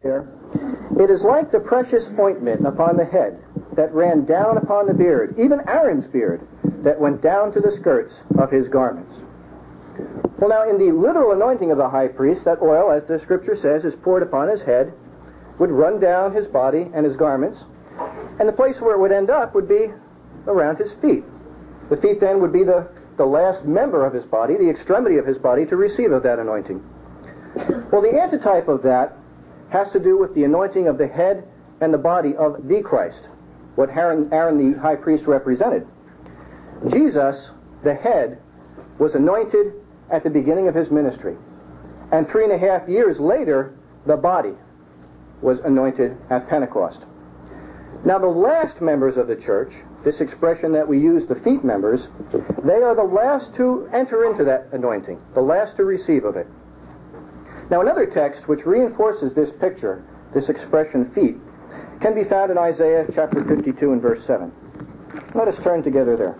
there, it is like the precious ointment upon the head that ran down upon the beard, even Aaron's beard, that went down to the skirts of his garments. Well, now, in the literal anointing of the high priest, that oil, as the scripture says, is poured upon his head, would run down his body and his garments, and the place where it would end up would be around his feet. The feet then would be the last member of his body, the extremity of his body, to receive of that anointing. Well, the antitype of that has to do with the anointing of the head and the body of the Christ, what Aaron the high priest represented. Jesus, the head, was anointed at the beginning of his ministry. And 3.5 years later, the body was anointed at Pentecost. Now, the last members of the church, this expression that we use, the feet members, they are the last to enter into that anointing, the last to receive of it. Now, another text which reinforces this picture, this expression feet, can be found in Isaiah chapter 52 and verse 7. Let us turn together there.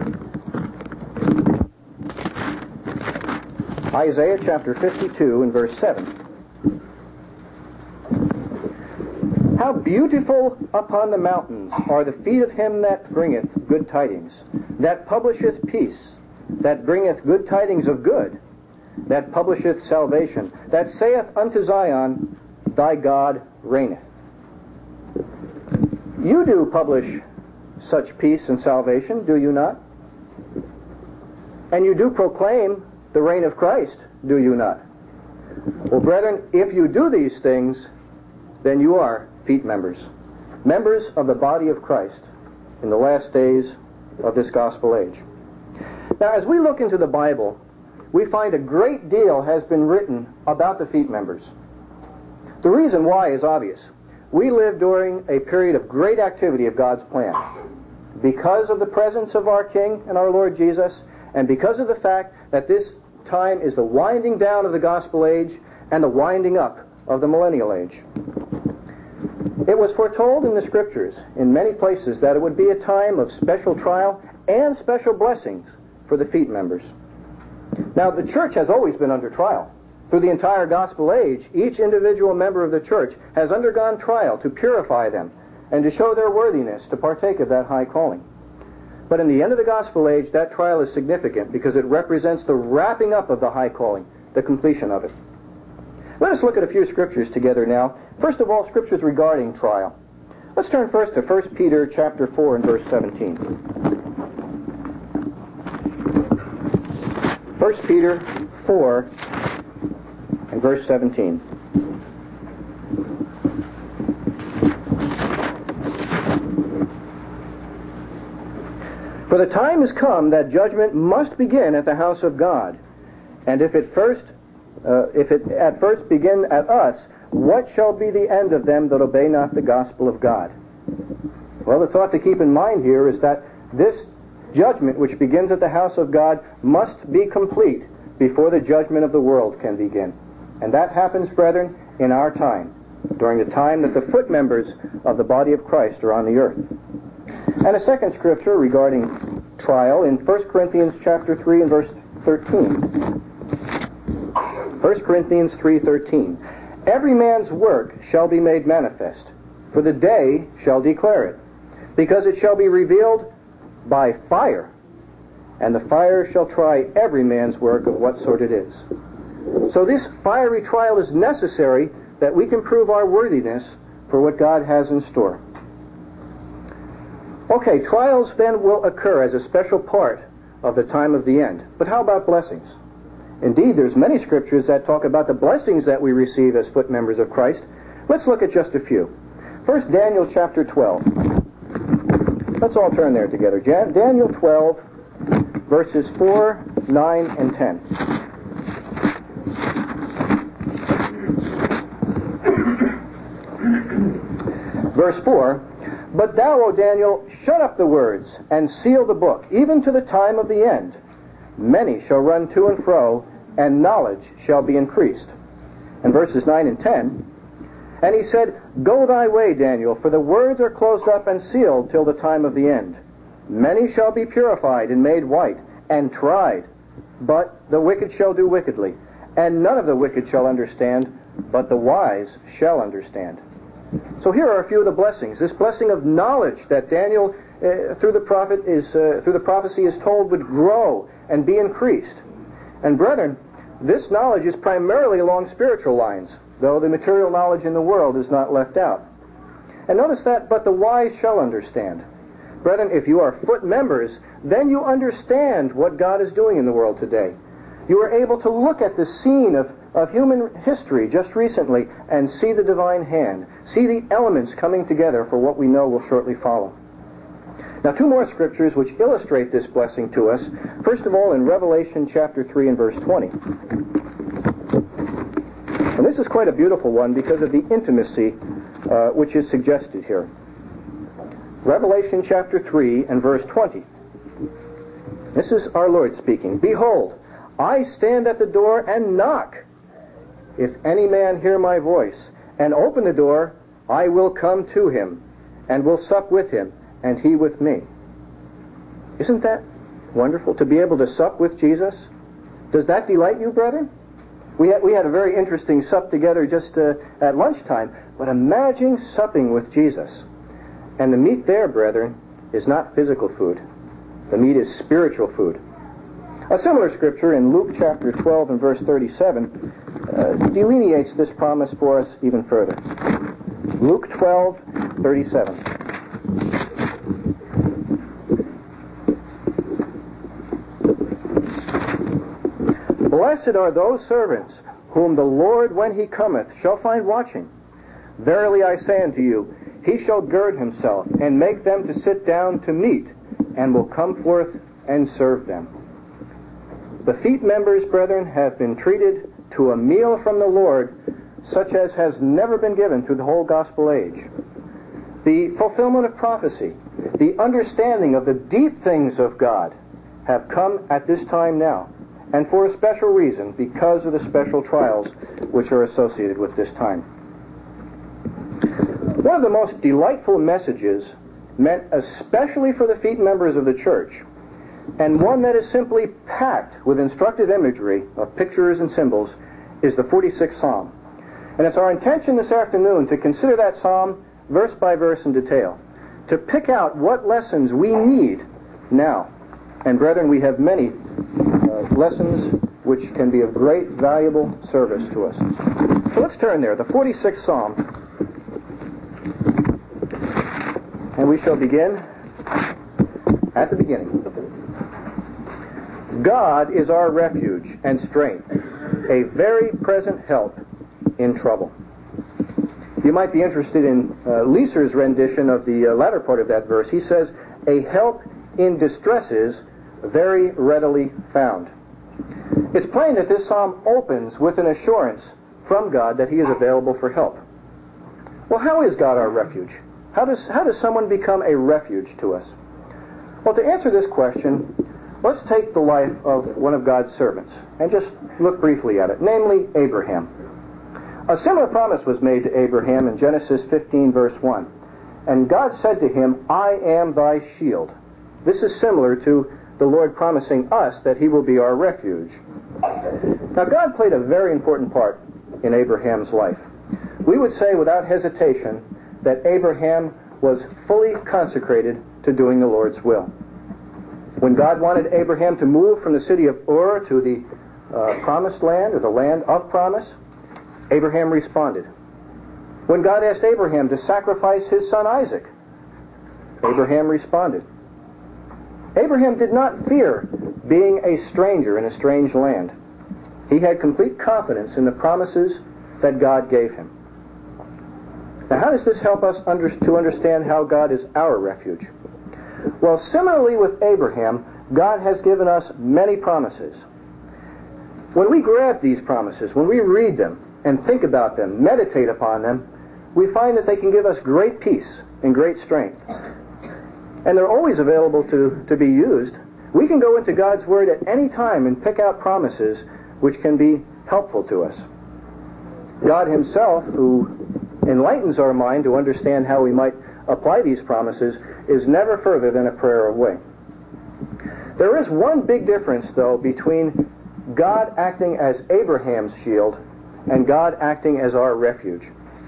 Isaiah chapter 52 and verse 7. How beautiful upon the mountains are the feet of him that bringeth good tidings, that publisheth peace, that bringeth good tidings of good, that publisheth salvation, that saith unto Zion, thy God reigneth. You do publish such peace and salvation, do you not? And you do proclaim the reign of Christ, do you not? Well, brethren, if you do these things, then you are feet members, members of the body of Christ in the last days of this gospel age. Now, as we look into the Bible, we find a great deal has been written about the feet members. The reason why is obvious. We live during a period of great activity of God's plan. Because of the presence of our King and our Lord Jesus, and because of the fact that this time is the winding down of the gospel age and the winding up of the millennial age. It was foretold in the scriptures in many places that it would be a time of special trial and special blessings for the feet members. Now, the church has always been under trial. Through the entire gospel age, each individual member of the church has undergone trial to purify them and to show their worthiness to partake of that high calling. But in the end of the gospel age, that trial is significant because it represents the wrapping up of the high calling, the completion of it. Let us look at a few scriptures together now. First of all, scriptures regarding trial. Let's turn first to 1 Peter chapter 4 and verse 17. 1 Peter 4 and verse 17. For the time is come that judgment must begin at the house of God. And if it at first begin at us, what shall be the end of them that obey not the gospel of God? Well, the thought to keep in mind here is that this judgment, which begins at the house of God, must be complete before the judgment of the world can begin. And that happens, brethren, in our time, during the time that the foot members of the body of Christ are on the earth. And a second scripture regarding trial in 1 Corinthians chapter 3 and verse 13. 1 Corinthians 3:13. Every man's work shall be made manifest, for the day shall declare it, because it shall be revealed by fire, and the fire shall try every man's work of what sort it is. So this fiery trial is necessary that we can prove our worthiness for what God has in store. Okay, trials then will occur as a special part of the time of the end. But how about blessings? Indeed, there's many scriptures that talk about the blessings that we receive as foot members of Christ. Let's look at just a few. First, Daniel chapter 12. Let's all turn there together. Daniel 12, verses 4, 9, and 10. Verse 4, But thou, O Daniel, shut up the words, and seal the book, even to the time of the end. Many shall run to and fro, and knowledge shall be increased. And verses 9 and 10, And he said, Go thy way, Daniel, for the words are closed up and sealed till the time of the end. Many shall be purified and made white, and tried. But the wicked shall do wickedly, and none of the wicked shall understand, but the wise shall understand. So here are a few of the blessings. This blessing of knowledge that Daniel, through the prophecy, is told would grow and be increased. And brethren, this knowledge is primarily along spiritual lines, though the material knowledge in the world is not left out. And notice that, but the wise shall understand. Brethren, if you are foot members, then you understand what God is doing in the world today. You are able to look at the scene of human history just recently and see the divine hand, see the elements coming together for what we know will shortly follow. Now, two more scriptures which illustrate this blessing to us. First of all, in Revelation chapter 3 and verse 20. And this is quite a beautiful one because of the intimacy which is suggested here. Revelation chapter 3 and verse 20. This is our Lord speaking. Behold, I stand at the door and knock. If any man hear my voice and open the door, I will come to him and will sup with him and he with me. Isn't that wonderful to be able to sup with Jesus? Does that delight you, brethren? We had a very interesting sup together just at lunchtime, but imagine supping with Jesus. And the meat there, brethren, is not physical food. The meat is spiritual food. A similar scripture in Luke chapter 12 and verse 37 delineates this promise for us even further. Luke 12:37. Blessed are those servants whom the Lord, when he cometh, shall find watching. Verily I say unto you, he shall gird himself, and make them to sit down to meat, and will come forth and serve them. The feet members, brethren, have been treated to a meal from the Lord, such as has never been given through the whole gospel age. The fulfillment of prophecy, the understanding of the deep things of God, have come at this time now, and for a special reason, because of the special trials which are associated with this time. One of the most delightful messages meant especially for the feet members of the church, and one that is simply packed with instructive imagery of pictures and symbols, is the 46th Psalm. And it's our intention this afternoon to consider that psalm verse by verse in detail, to pick out what lessons we need now. And brethren, we have many lessons which can be of great valuable service to us. So let's turn there, the 46th Psalm, and we shall begin at the beginning. God is our refuge and strength, a very present help in trouble. You might be interested in Leeser's rendition of the latter part of that verse. He says, a help in distresses very readily found. It's plain that this psalm opens with an assurance from God that he is available for help. Well, how is God our refuge? How does someone become a refuge to us? Well, to answer this question, let's take the life of one of God's servants and just look briefly at it, namely Abraham. A similar promise was made to Abraham in Genesis 15, verse 1. And God said to him, I am thy shield. This is similar to the Lord promising us that he will be our refuge. Now, God played a very important part in Abraham's life. We would say without hesitation that Abraham was fully consecrated to doing the Lord's will. When God wanted Abraham to move from the city of Ur to the promised land, or the land of promise, Abraham responded. When God asked Abraham to sacrifice his son Isaac, Abraham responded. Abraham did not fear being a stranger in a strange land. He had complete confidence in the promises that God gave him. Now, how does this help us to understand how God is our refuge? Well, similarly with Abraham, God has given us many promises. When we grab these promises, when we read them and think about them, meditate upon them, we find that they can give us great peace and great strength. And they're always available to be used. We can go into God's Word at any time and pick out promises which can be helpful to us. God himself, who enlightens our mind to understand how we might apply these promises, is never further than a prayer away. There is one big difference, though, between God acting as Abraham's shield and God acting as our refuge.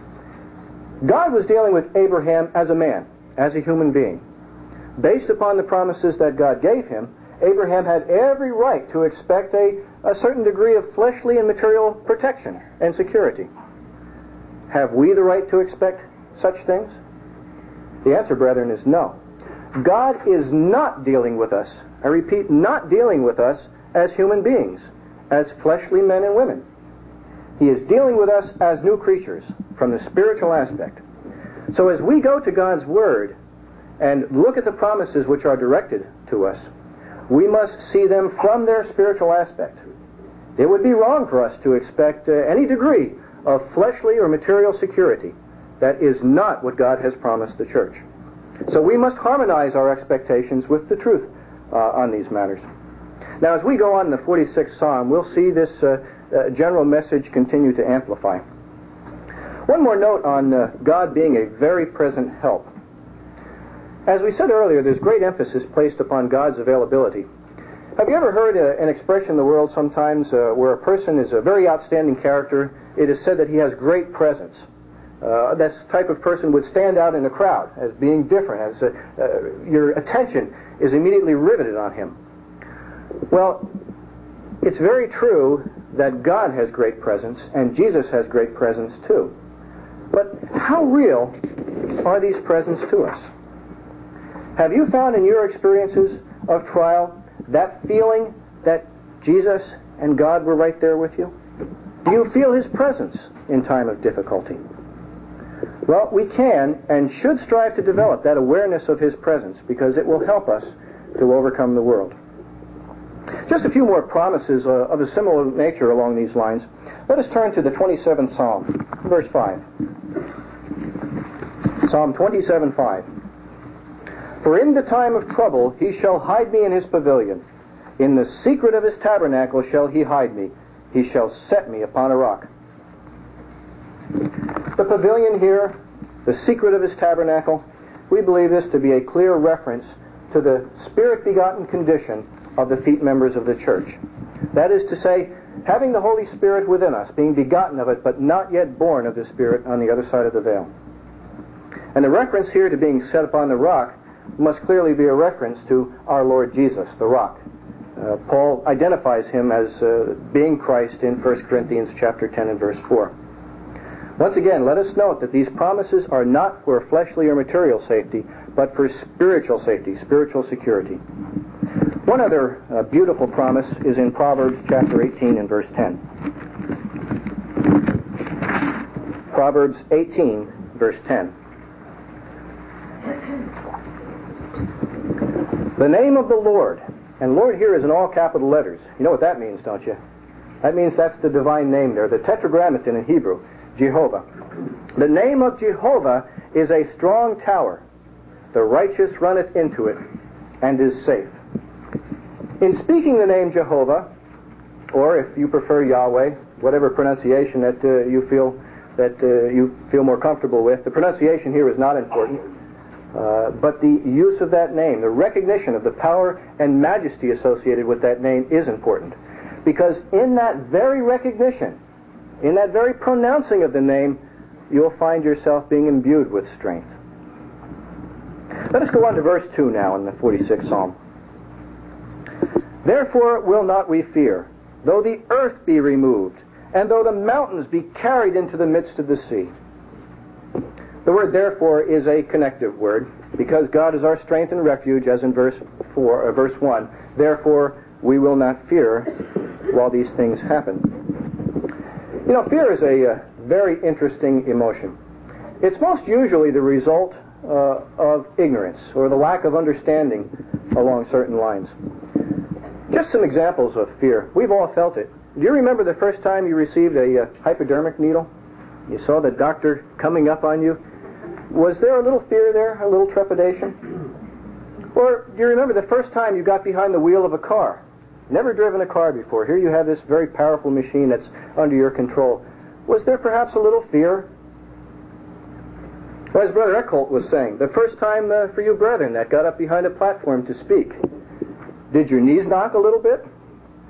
God was dealing with Abraham as a man, as a human being. Based upon the promises that God gave him, Abraham had every right to expect a certain degree of fleshly and material protection and security. Have we the right to expect such things? The answer, brethren, is no. God is not dealing with us, I repeat, not dealing with us as human beings, as fleshly men and women. He is dealing with us as new creatures from the spiritual aspect. So as we go to God's Word and look at the promises which are directed to us, we must see them from their spiritual aspect. It would be wrong for us to expect any degree of fleshly or material security. That is not what God has promised the church. So we must harmonize our expectations with the truth on these matters. Now, as we go on in the 46th Psalm, we'll see this general message continue to amplify. One more note on God being a very present help. As we said earlier, there's great emphasis placed upon God's availability. Have you ever heard an expression in the world sometimes where a person is a very outstanding character? It is said that he has great presence. This type of person would stand out in a crowd as being different, as your attention is immediately riveted on him. Well, it's very true that God has great presence, and Jesus has great presence too. But how real are these presents to us? Have you found in your experiences of trial that feeling that Jesus and God were right there with you? Do you feel His presence in time of difficulty? Well, we can and should strive to develop that awareness of His presence, because it will help us to overcome the world. Just a few more promises of a similar nature along these lines. Let us turn to the 27th Psalm, verse 5. Psalm 27:5. For in the time of trouble He shall hide me in His pavilion. In the secret of His tabernacle shall He hide me. He shall set me upon a rock. The pavilion here, the secret of His tabernacle, we believe this to be a clear reference to the Spirit-begotten condition of the feet members of the church. That is to say, having the Holy Spirit within us, being begotten of it, but not yet born of the Spirit on the other side of the veil. And the reference here to being set upon the rock must clearly be a reference to our Lord Jesus, the rock. Paul identifies Him as being Christ in 1 Corinthians chapter 10 and verse 4. Once again, let us note that these promises are not for fleshly or material safety, but for spiritual safety, spiritual security. One other beautiful promise is in Proverbs chapter 18 and verse 10. Proverbs 18, verse 10. The name of the Lord, and Lord here is in all capital letters. You know what that means, don't you? That means that's the divine name there, the tetragrammaton in Hebrew, Jehovah. The name of Jehovah is a strong tower. The righteous runneth into it, and is safe. In speaking the name Jehovah, or if you prefer Yahweh, whatever pronunciation that you feel more comfortable with, the pronunciation here is not important. But the use of that name, the recognition of the power and majesty associated with that name is important. Because in that very recognition, in that very pronouncing of the name, you'll find yourself being imbued with strength. Let us go on to verse 2 now in the 46th Psalm. Therefore will not we fear, though the earth be removed, and though the mountains be carried into the midst of the sea. The word therefore is a connective word, because God is our strength and refuge, as in verse 1. Therefore we will not fear while these things happen. You know, fear is a very interesting emotion. It's most usually the result of ignorance or the lack of understanding along certain lines. Just some examples of fear. We've all felt it. Do you remember the first time you received a hypodermic needle? You saw the doctor coming up on you. Was there a little fear there, a little trepidation? Or do you remember the first time you got behind the wheel of a car? Never driven a car before. Here you have this very powerful machine that's under your control. Was there perhaps a little fear? Well, as Brother Eckholt was saying, the first time for you brethren that got up behind a platform to speak, did your knees knock a little bit?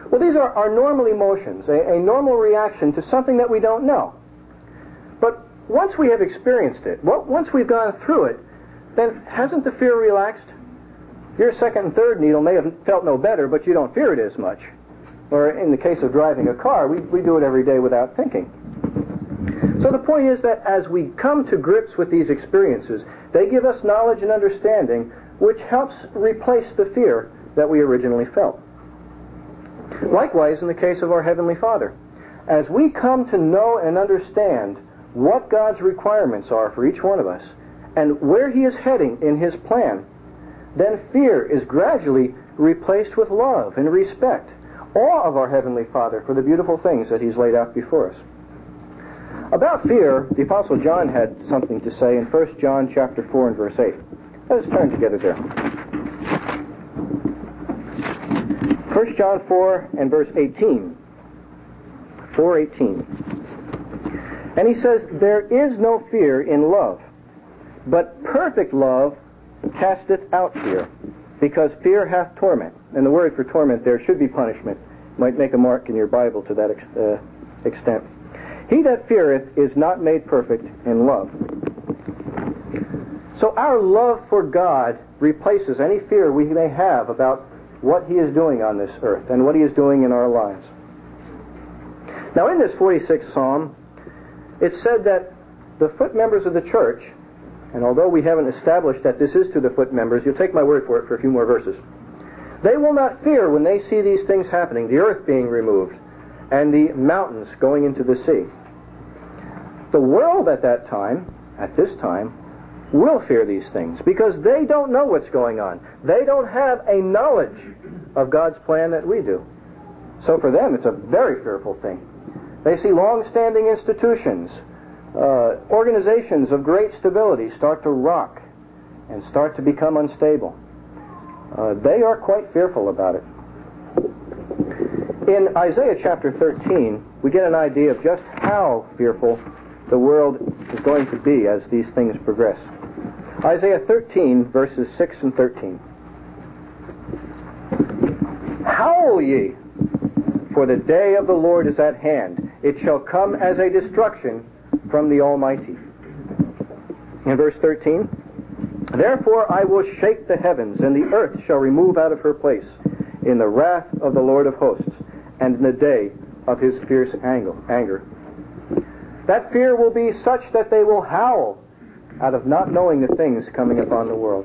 Well, these are our normal emotions, a normal reaction to something that we don't know. But once we have experienced it, once we've gone through it, then hasn't the fear relaxed? Your second and third needle may have felt no better, but you don't fear it as much. Or in the case of driving a car, we do it every day without thinking. So the point is that as we come to grips with these experiences, they give us knowledge and understanding, which helps replace the fear that we originally felt. Likewise, in the case of our Heavenly Father, as we come to know and understand what God's requirements are for each one of us and where He is heading in His plan, then fear is gradually replaced with love and respect, awe of our Heavenly Father for the beautiful things that He's laid out before us. About fear, the Apostle John had something to say in 1 John chapter 4 and verse 8. Let us turn together there. 1 John 4 and verse 18. 4:18. And he says, "There is no fear in love, but perfect love casteth out fear, because fear hath torment." And the word for torment there should be punishment. You might make a mark in your Bible to that extent. "He that feareth is not made perfect in love." So our love for God replaces any fear we may have about what He is doing on this earth and what He is doing in our lives. Now in this 46th Psalm, it's said that the foot members of the church, and although we haven't established that this is to the foot members, you'll take my word for it for a few more verses, they will not fear when they see these things happening, the earth being removed and the mountains going into the sea. The world at this time, will fear these things because they don't know what's going on. They don't have a knowledge of God's plan that we do. So for them, it's a very fearful thing. They see long-standing institutions, organizations of great stability start to rock and start to become unstable. They are quite fearful about it. In Isaiah chapter 13, we get an idea of just how fearful the world is going to be as these things progress. Isaiah 13, verses 6 and 13. "Howl ye, for the day of the Lord is at hand. It shall come as a destruction from the Almighty." In verse 13, "Therefore I will shake the heavens, and the earth shall remove out of her place in the wrath of the Lord of hosts, and in the day of His fierce anger." That fear will be such that they will howl out of not knowing the things coming upon the world.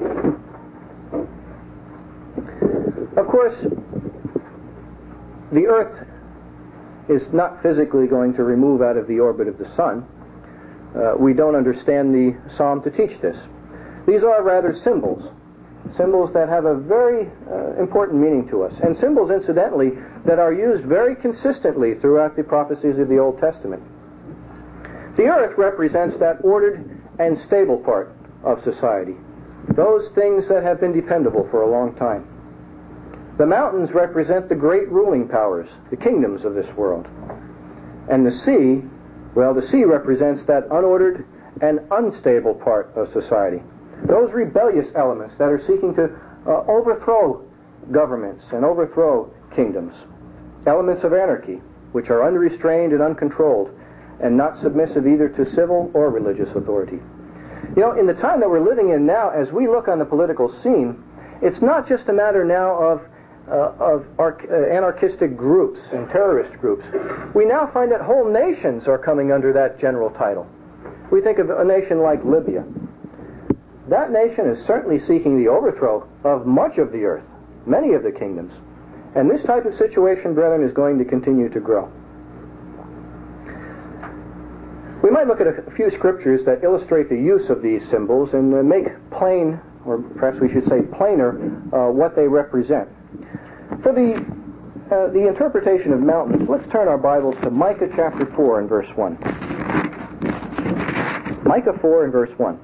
Of course, the earth is not physically going to remove out of the orbit of the sun. We don't understand the psalm to teach this. These are rather symbols that have a very important meaning to us, and symbols, incidentally, that are used very consistently throughout the prophecies of the Old Testament. The earth represents that ordered and stable part of society, those things that have been dependable for a long time. The mountains represent the great ruling powers, the kingdoms of this world. And the sea, well, the sea represents that unordered and unstable part of society, those rebellious elements that are seeking to overthrow governments and overthrow kingdoms, elements of anarchy, which are unrestrained and uncontrolled, and not submissive either to civil or religious authority. You know, in the time that we're living in now, as we look on the political scene, it's not just a matter now of anarchistic groups and terrorist groups. We now find that whole nations are coming under that general title. We think of a nation like Libya. That nation is certainly seeking the overthrow of much of the earth, many of the kingdoms. And this type of situation, brethren, is going to continue to grow. We might look at a few scriptures that illustrate the use of these symbols and make plain, or perhaps we should say plainer, what they represent. For the interpretation of mountains, let's turn our Bibles to Micah chapter 4 and verse 1. Micah 4 and verse 1.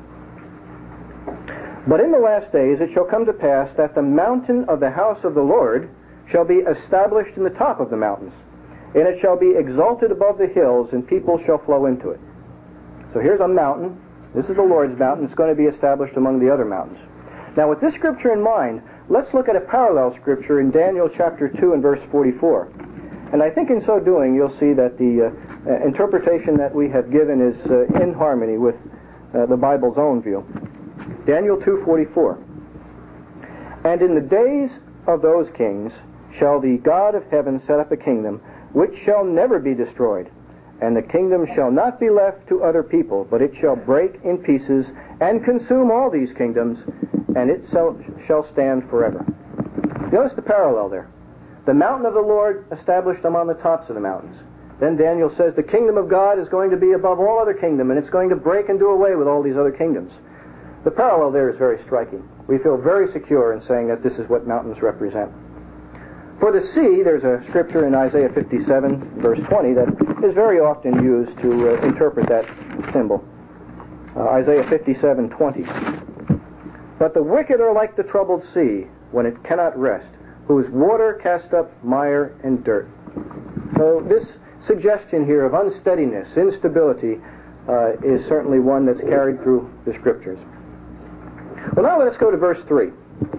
"But in the last days it shall come to pass that the mountain of the house of the Lord shall be established in the top of the mountains, and it shall be exalted above the hills, and people shall flow into it." So here's a mountain. This is the Lord's mountain. It's going to be established among the other mountains. Now, with this scripture in mind, let's look at a parallel scripture in Daniel chapter 2 and verse 44. And I think in so doing you'll see that the interpretation that we have given is in harmony with the Bible's own view. Daniel 2:44. And in the days of those kings shall the God of heaven set up a kingdom which shall never be destroyed, and the kingdom shall not be left to other people, but it shall break in pieces and consume all these kingdoms, and it shall stand forever. Notice the parallel there. The mountain of the Lord established among the tops of the mountains. Then Daniel says the kingdom of God is going to be above all other kingdom, and it's going to break and do away with all these other kingdoms. The parallel there is very striking. We feel very secure in saying that this is what mountains represent. For the sea, there's a scripture in Isaiah 57, verse 20, that is very often used to interpret that symbol. Isaiah 57:20. But the wicked are like the troubled sea, when it cannot rest, whose water cast up mire and dirt. So this suggestion here of unsteadiness, instability, is certainly one that's carried through the scriptures. Well, now let us go to verse 3.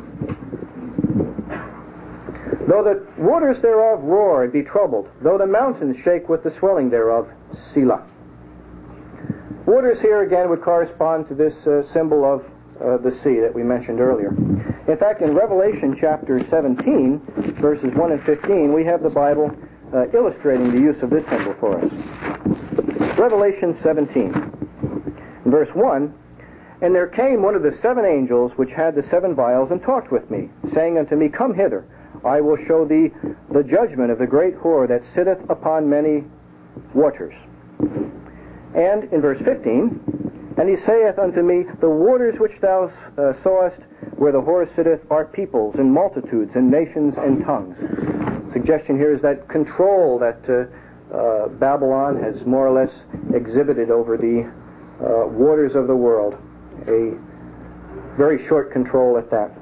Though the waters thereof roar and be troubled, though the mountains shake with the swelling thereof, Selah. Waters here again would correspond to this symbol of the sea that we mentioned earlier. In fact, in Revelation chapter 17, verses 1 and 15, we have the Bible illustrating the use of this symbol for us. Revelation 17, verse 1, And there came one of the 7 angels which had the 7 vials, and talked with me, saying unto me, Come hither, I will show thee the judgment of the great whore that sitteth upon many waters. And in verse 15, And he saith unto me, The waters which thou sawest where the whore sitteth are peoples and multitudes and nations and tongues. Suggestion here is that control that Babylon has more or less exhibited over the waters of the world. A very short control at that.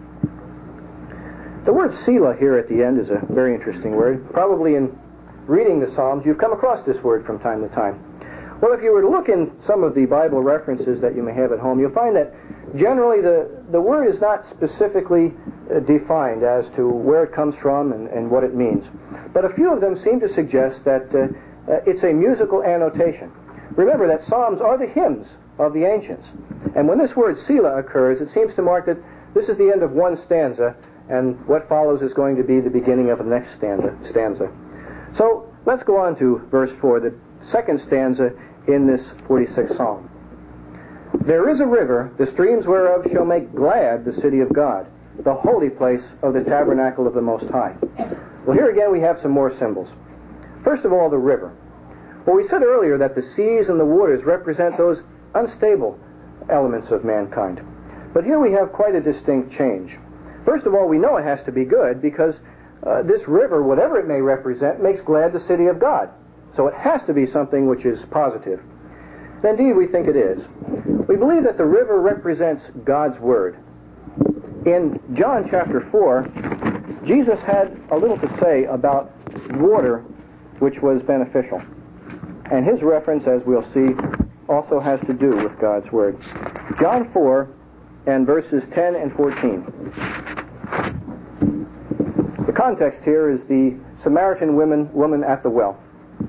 The word Selah here at the end is a very interesting word. Probably in reading the Psalms you've come across this word from time to time. Well, if you were to look in some of the Bible references that you may have at home, you'll find that generally the word is not specifically defined as to where it comes from and what it means. But a few of them seem to suggest that it's a musical annotation. Remember that Psalms are the hymns of the ancients. And when this word Selah occurs, it seems to mark that this is the end of one stanza, and what follows is going to be the beginning of the next stanza. So let's go on to verse 4, the second stanza in this 46th Psalm. There is a river, the streams whereof shall make glad the city of God, the holy place of the tabernacle of the Most High. Well, here again we have some more symbols. First of all, the river. Well, we said earlier that the seas and the waters represent those unstable elements of mankind. But here we have quite a distinct change. First of all, we know it has to be good because this river, whatever it may represent, makes glad the city of God. So it has to be something which is positive. And indeed, we think it is. We believe that the river represents God's Word. In John chapter 4, Jesus had a little to say about water which was beneficial. And his reference, as we'll see, also has to do with God's Word. John 4 and verses 10 and 14. The context here is the Samaritan woman at the well.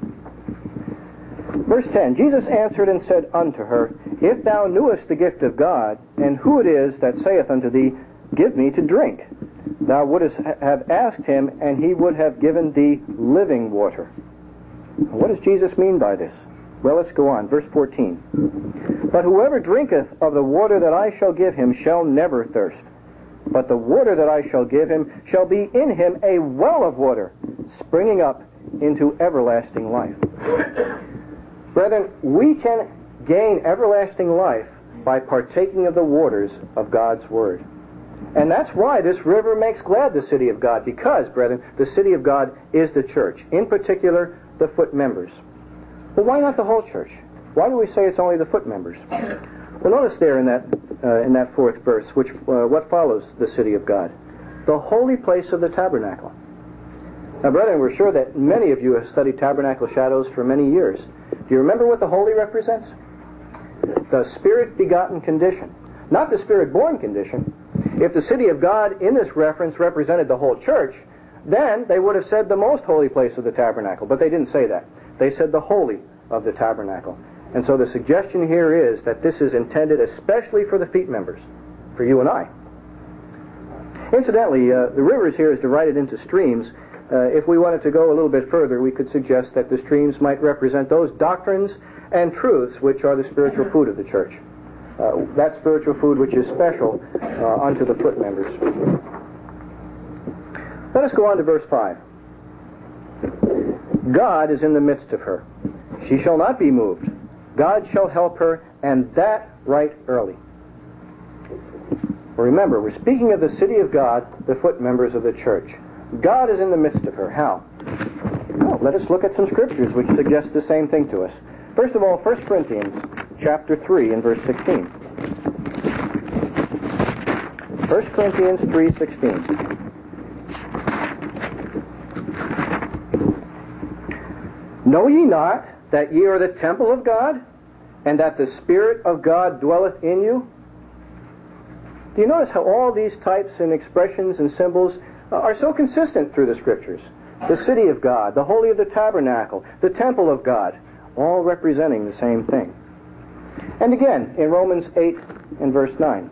Verse 10, Jesus answered and said unto her, If thou knewest the gift of God, and who it is that saith unto thee, Give me to drink, thou wouldest have asked him, and he would have given thee living water. What does Jesus mean by this? Well, let's go on. Verse 14. But whoever drinketh of the water that I shall give him shall never thirst. But the water that I shall give him shall be in him a well of water, springing up into everlasting life. Brethren, we can gain everlasting life by partaking of the waters of God's Word. And that's why this river makes glad the city of God, because, brethren, the city of God is the church, in particular, the foot members. Well, why not the whole church? Why do we say it's only the foot members? Well, notice there in that fourth verse, what follows the city of God? The holy place of the tabernacle. Now, brethren, we're sure that many of you have studied tabernacle shadows for many years. Do you remember what the holy represents? The Spirit-begotten condition. Not the Spirit-born condition. If the city of God in this reference represented the whole church, then they would have said the most holy place of the tabernacle. But they didn't say that. They said the holy of the tabernacle. And so the suggestion here is that this is intended especially for the feet members, for you and I. Incidentally, the rivers here is divided into streams. If we wanted to go a little bit further, we could suggest that the streams might represent those doctrines and truths which are the spiritual food of the church. That spiritual food which is special unto the foot members. Let us go on to verse 5. God is in the midst of her. She shall not be moved. God shall help her, and that right early. Remember, we're speaking of the city of God, the foot members of the church. God is in the midst of her. How? Well, let us look at some scriptures which suggest the same thing to us. First of all, 1 Corinthians chapter 3 and verse 16. 1 Corinthians 3:16. Know ye not that ye are the temple of God, and that the Spirit of God dwelleth in you? Do you notice how all these types and expressions and symbols are so consistent through the Scriptures? The city of God, the holy of the tabernacle, the temple of God, all representing the same thing. And again, in Romans 8 and verse 9.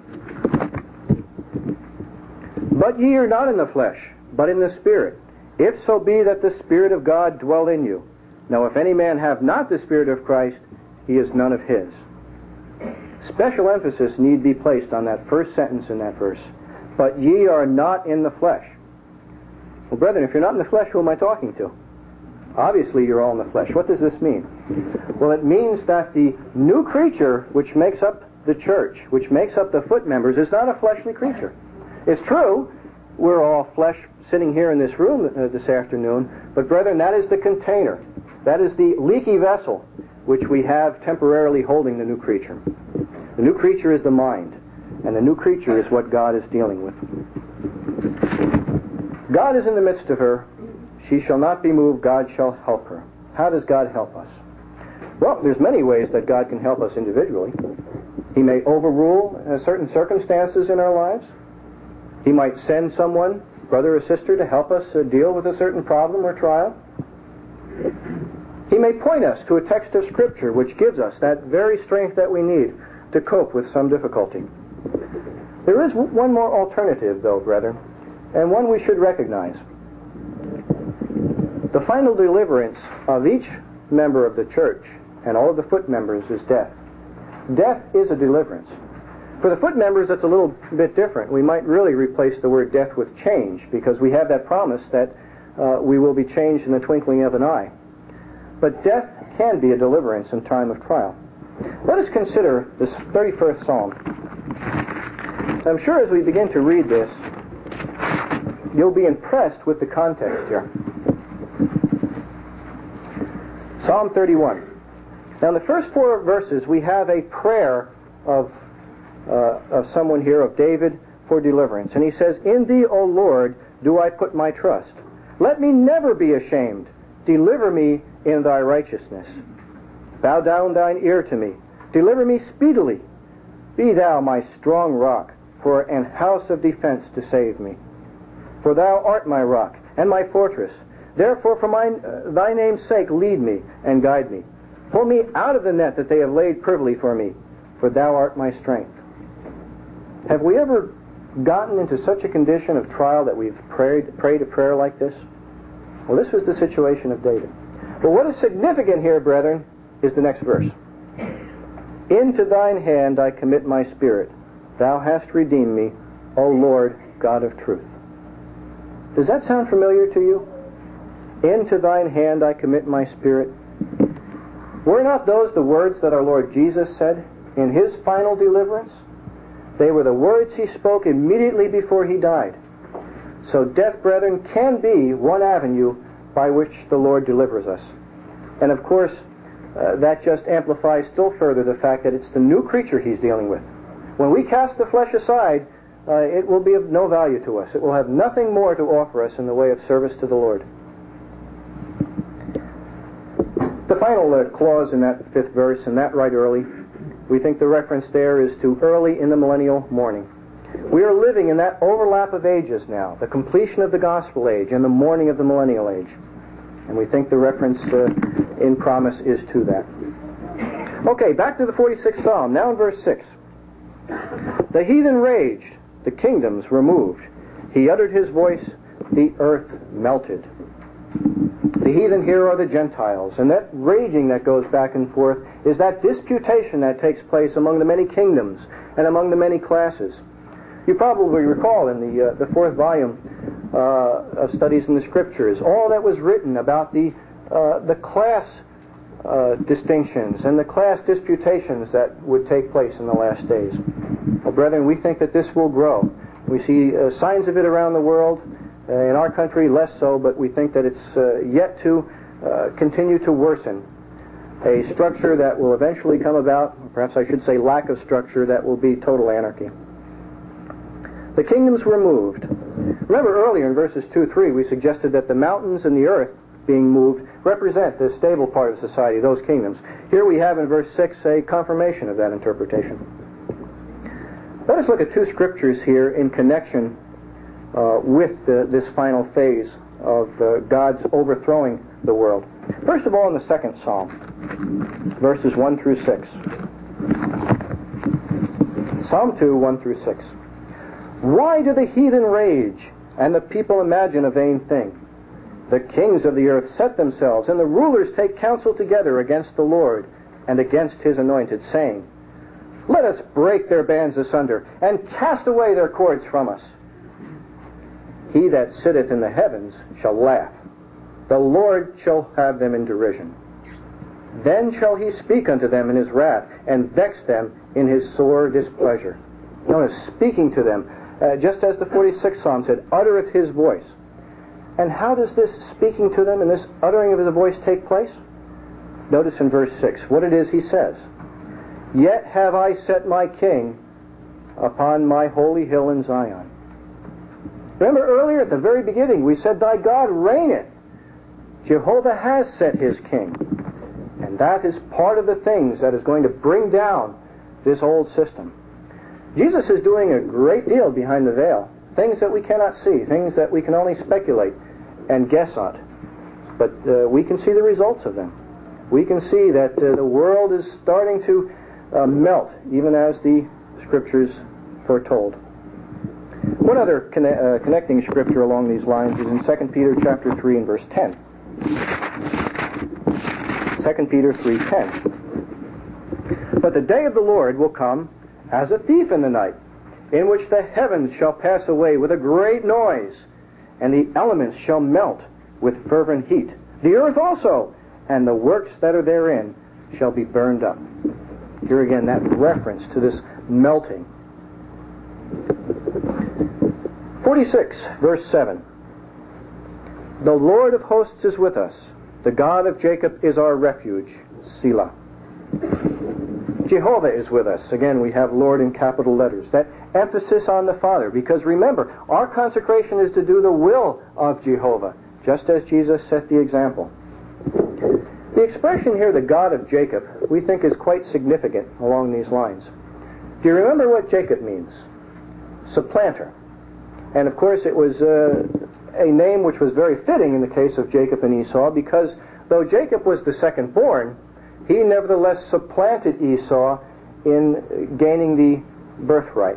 But ye are not in the flesh, but in the Spirit, if so be that the Spirit of God dwell in you. Now if any man have not the Spirit of Christ, he is none of his. Special emphasis need be placed on that first sentence in that verse. But ye are not in the flesh. Well, brethren, if you're not in the flesh, who am I talking to? Obviously, you're all in the flesh. What does this mean? Well, it means that the new creature which makes up the church, which makes up the foot members, is not a fleshly creature. It's true, we're all flesh sitting here in this room this afternoon, but brethren, that is the container. That is the leaky vessel which we have temporarily holding the new creature. The new creature is the mind, and the new creature is what God is dealing with. God is in the midst of her. She shall not be moved. God shall help her. How does God help us? Well, there's many ways that God can help us individually. He may overrule certain circumstances in our lives. He might send someone, brother or sister, to help us deal with a certain problem or trial. He may point us to a text of Scripture which gives us that very strength that we need to cope with some difficulty. There is one more alternative, though, brethren, and one we should recognize. The final deliverance of each member of the church and all of the foot members is death. Death is a deliverance. For the foot members, it's a little bit different. We might really replace the word death with change, because we have that promise that we will be changed in the twinkling of an eye. But death can be a deliverance in time of trial. Let us consider this 31st Psalm. I'm sure as we begin to read this, you'll be impressed with the context here. Psalm 31. Now in the first 4 verses, we have a prayer of someone here, of David, for deliverance. And he says, In thee, O Lord, do I put my trust. Let me never be ashamed. Deliver me in thy righteousness. Bow down thine ear to me. Deliver me speedily. Be thou my strong rock, for an house of defense to save me. For thou art my rock and my fortress. Therefore for thy name's sake lead me and guide me. Pull me out of the net that they have laid privily for me, for thou art my strength. Have we ever gotten into such a condition of trial that we've prayed a prayer like this? Well, this was the situation of David. But what is significant here, brethren, is the next verse. Into thine hand I commit my spirit. Thou hast redeemed me, O Lord, God of truth. Does that sound familiar to you? Into thine hand I commit my spirit. Were not those the words that our Lord Jesus said in his final deliverance? They were the words he spoke immediately before he died. So death, brethren, can be one avenue by which the Lord delivers us. And of course, that just amplifies still further the fact that it's the new creature he's dealing with. When we cast the flesh aside, it will be of no value to us. It will have nothing more to offer us in the way of service to the Lord. The final clause in that 5th verse, and that right early, we think the reference there is to early in the millennial morning. We are living in that overlap of ages now, the completion of the gospel age and the morning of the millennial age. And we think the reference in promise is to that. Okay, back to the 46th Psalm, now in verse 6. The heathen raged, the kingdoms were moved. He uttered his voice, the earth melted. The heathen here are the Gentiles, and that raging that goes back and forth is that disputation that takes place among the many kingdoms and among the many classes. You probably recall in the fourth volume of Studies in the Scriptures, all that was written about the class distinctions and the class disputations that would take place in the last days. Well, brethren, we think that this will grow. We see signs of it around the world. In our country, less so, but we think that it's yet to continue to worsen. A structure that will eventually come about, or perhaps I should say lack of structure, that will be total anarchy. The kingdoms were moved. Remember earlier in verses 2-3, we suggested that the mountains and the earth being moved represent the stable part of society, those kingdoms. Here we have in verse 6 a confirmation of that interpretation. Let us look at two scriptures here in connection with this final phase of God's overthrowing the world. First of all, in the second Psalm, verses 1-6. Psalm 2, 1-6. Why do the heathen rage, and the people imagine a vain thing? The kings of the earth set themselves, and the rulers take counsel together against the Lord and against his anointed, saying, Let us break their bands asunder, and cast away their cords from us. He that sitteth in the heavens shall laugh. The Lord shall have them in derision. Then shall he speak unto them in his wrath, and vex them in his sore displeasure. Notice, speaking to them, just as the 46th Psalm said, uttereth his voice. And how does this speaking to them and this uttering of his voice take place? Notice in verse 6 what it is he says. Yet have I set my king upon my holy hill in Zion. Remember earlier at the very beginning we said, Thy God reigneth. Jehovah has set his king. And that is part of the things that is going to bring down this old system. Jesus is doing a great deal behind the veil. Things that we cannot see, things that we can only speculate and guess at. But we can see the results of them. We can see that the world is starting to melt, even as the Scriptures foretold. One other connecting scripture along these lines is in 2 Peter chapter 3 and verse 10. 2 Peter 3:10. But the day of the Lord will come as a thief in the night, in which the heavens shall pass away with a great noise, and the elements shall melt with fervent heat. The earth also, and the works that are therein, shall be burned up. Here again, that reference to this melting. 46, verse 7. The Lord of hosts is with us. The God of Jacob is our refuge. Selah. Jehovah is with us. Again, we have Lord in capital letters. That emphasis on the Father. Because remember, our consecration is to do the will of Jehovah, just as Jesus set the example. The expression here, the God of Jacob, we think is quite significant along these lines. Do you remember what Jacob means? Supplanter. And of course it was a name which was very fitting in the case of Jacob and Esau, because though Jacob was the second born, he nevertheless supplanted Esau in gaining the birthright.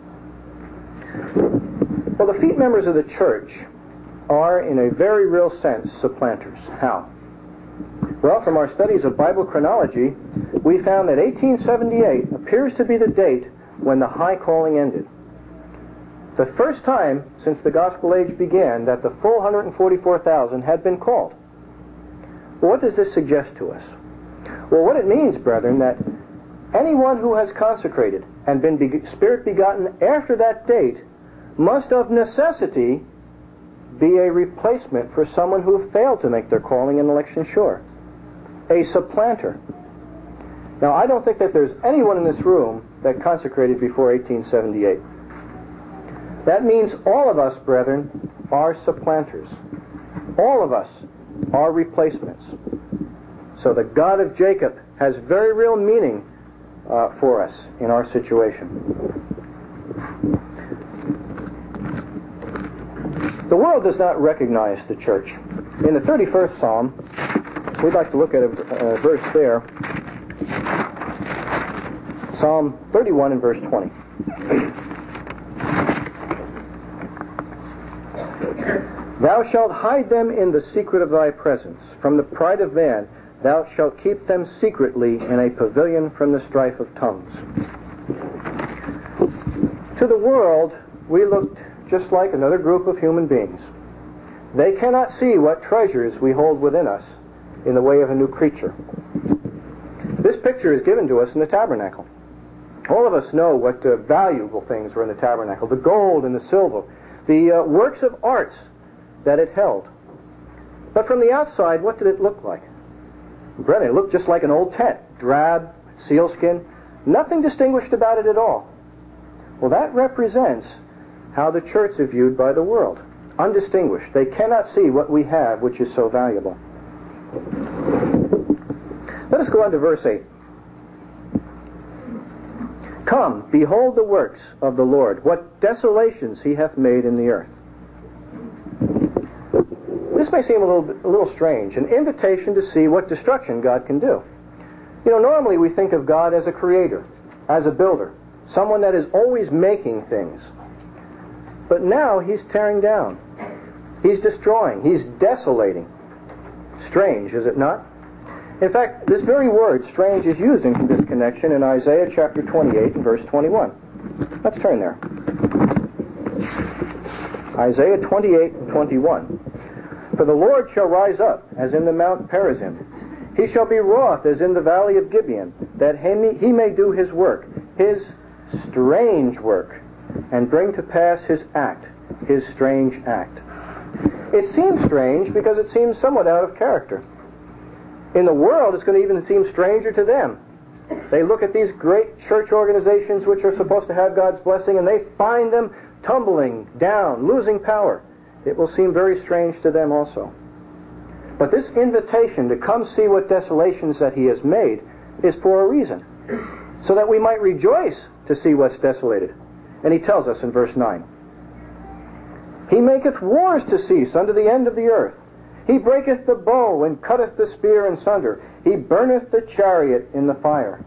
Well, the feet members of the church are, in a very real sense, supplanters. How? Well, from our studies of Bible chronology, we found that 1878 appears to be the date when the high calling ended. The first time since the gospel age began that the full 144,000 had been called. Well, what does this suggest to us? Well, what it means, brethren, that anyone who has consecrated and been Spirit begotten after that date must of necessity be a replacement for someone who failed to make their calling and election sure. A supplanter. Now, I don't think that there's anyone in this room that consecrated before 1878. That means all of us, brethren, are supplanters. All of us are replacements. So the God of Jacob has very real meaning for us in our situation. The world does not recognize the church. In the 31st Psalm, we'd like to look at a verse there. Psalm 31 and verse 20. Thou shalt hide them in the secret of thy presence. From the pride of man, thou shalt keep them secretly in a pavilion from the strife of tongues. To the world, we looked just like another group of human beings. They cannot see what treasures we hold within us in the way of a new creature. This picture is given to us in the tabernacle. All of us know what valuable things were in the tabernacle, the gold and the silver, the works of arts that it held. But from the outside, what did it look like? Brethren, it looked just like an old tent, drab, sealskin, nothing distinguished about it at all. Well, that represents how the church is viewed by the world. Undistinguished. They cannot see what we have, which is so valuable. Let us go on to verse 8. Come, behold the works of the Lord, what desolations he hath made in the earth. This may seem a little strange, an invitation to see what destruction God can do. You know, normally we think of God as a creator, as a builder, someone that is always making things. But now he's tearing down. He's destroying. He's desolating. Strange, is it not? In fact, this very word, strange, is used in this connection in Isaiah chapter 28 and verse 21. Let's turn there. Isaiah 28 and 21. For the Lord shall rise up as in the Mount Perazim. He shall be wroth as in the valley of Gibeon, that he may do his work, his strange work, and bring to pass his act, his strange act. It seems strange because it seems somewhat out of character. In the world, it's going to even seem stranger to them. They look at these great church organizations which are supposed to have God's blessing, and they find them tumbling down, losing power. It will seem very strange to them also. But this invitation to come see what desolations that he has made is for a reason, so that we might rejoice to see what's desolated. And he tells us in verse 9, He maketh wars to cease unto the end of the earth. He breaketh the bow and cutteth the spear in sunder. He burneth the chariot in the fire.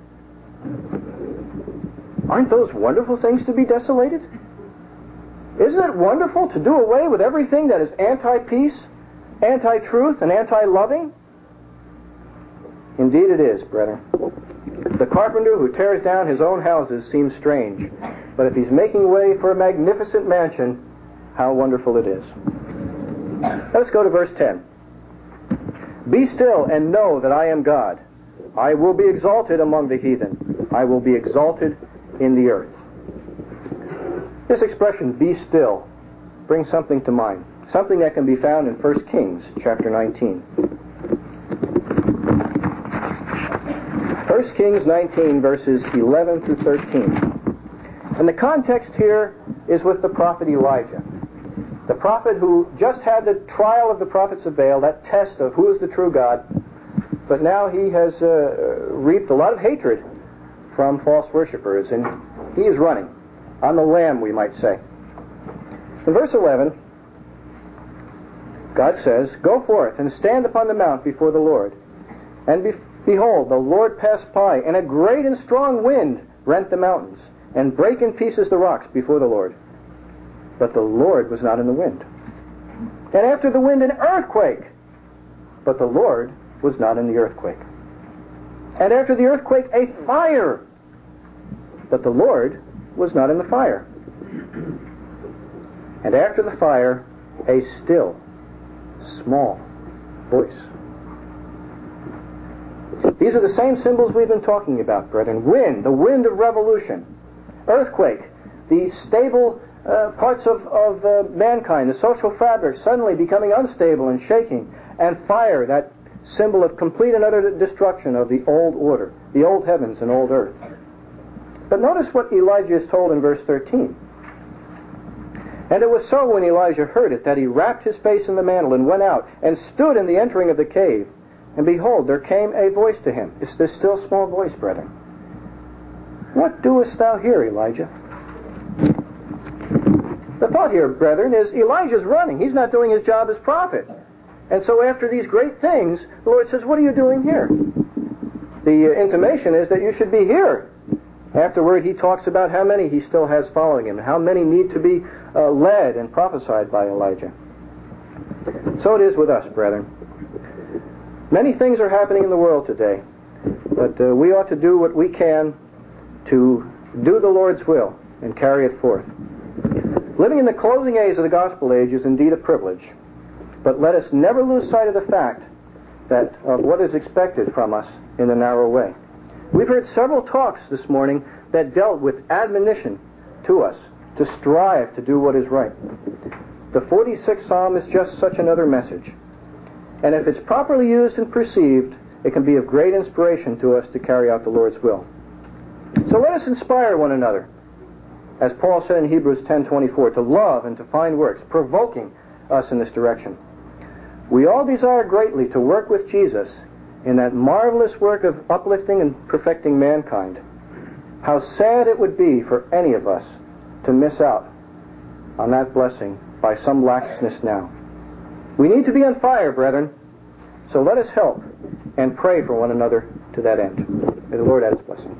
Aren't those wonderful things to be desolated? Isn't it wonderful to do away with everything that is anti-peace, anti-truth, and anti-loving? Indeed it is, brethren. The carpenter who tears down his own houses seems strange, but if he's making way for a magnificent mansion, how wonderful it is. Let's go to verse 10. Be still and know that I am God. I will be exalted among the heathen. I will be exalted in the earth. This expression, be still, brings something to mind. Something that can be found in 1 Kings chapter 19. 1 Kings 19 verses 11 through 13. And the context here is with the prophet Elijah. The prophet who just had the trial of the prophets of Baal, that test of who is the true God, but now he has reaped a lot of hatred from false worshippers, and he is running on the lam, we might say. In verse 11, God says, Go forth and stand upon the mount before the Lord. And behold, the Lord passed by, and a great and strong wind rent the mountains, and brake in pieces the rocks before the Lord. But the Lord was not in the wind. And after the wind, an earthquake. But the Lord was not in the earthquake. And after the earthquake, a fire. But the Lord was not in the fire. And after the fire, a still, small voice. These are the same symbols we've been talking about, brethren. Wind, the wind of revolution. Earthquake, the stable parts of mankind, the social fabric suddenly becoming unstable and shaking. And fire, that symbol of complete and utter destruction of the old order, the old heavens and old earth. But notice what Elijah is told in verse 13. And it was so when Elijah heard it, that he wrapped his face in the mantle and went out, and stood in the entering of the cave. And behold, there came a voice to him. It's this still small voice, brethren. What doest thou here, Elijah? The thought thought here, brethren, is Elijah's running. He's not doing his job as prophet. And so after these great things, the Lord says, what are you doing here? The intimation is that you should be here. Afterward, he talks about how many he still has following him, how many need to be led and prophesied by Elijah. So it is with us, brethren. Many things are happening in the world today, but we ought to do what we can to do the Lord's will and carry it forth. Living in the closing age of the gospel age is indeed a privilege, but let us never lose sight of the fact that of what is expected from us in the narrow way. We've heard several talks this morning that dealt with admonition to us to strive to do what is right. The 46th Psalm is just such another message. And if it's properly used and perceived, it can be of great inspiration to us to carry out the Lord's will. So let us inspire one another, as Paul said in Hebrews 10:24, to love and to find works, provoking us in this direction. We all desire greatly to work with Jesus in that marvelous work of uplifting and perfecting mankind. How sad it would be for any of us to miss out on that blessing by some laxness now. We need to be on fire, brethren, so let us help and pray for one another to that end. May the Lord add his blessing.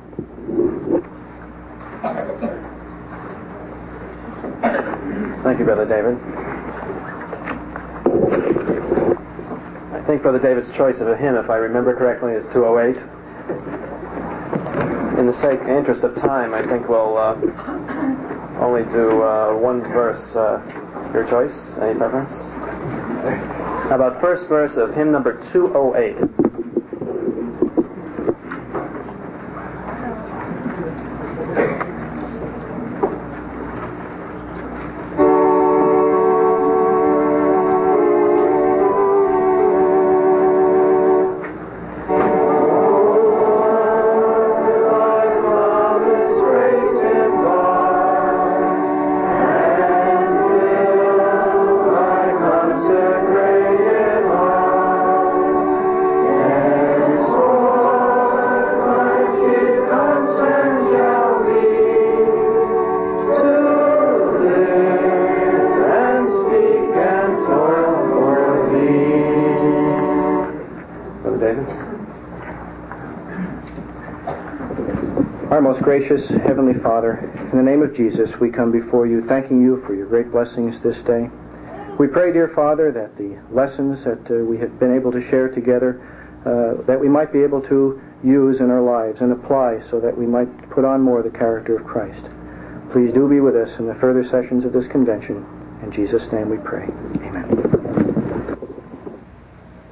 Thank you, Brother David. I think Brother David's choice of a hymn, if I remember correctly, is 208. In the interest of time, I think we'll only do one verse. Your choice? Any preference? How about first verse of hymn number 208? Our most gracious Heavenly Father, in the name of Jesus, we come before you, thanking you for your great blessings this day. We pray, dear Father, that the lessons that we have been able to share together, that we might be able to use in our lives and apply so that we might put on more the character of Christ. Please do be with us in the further sessions of this convention. In Jesus' name we pray. Amen.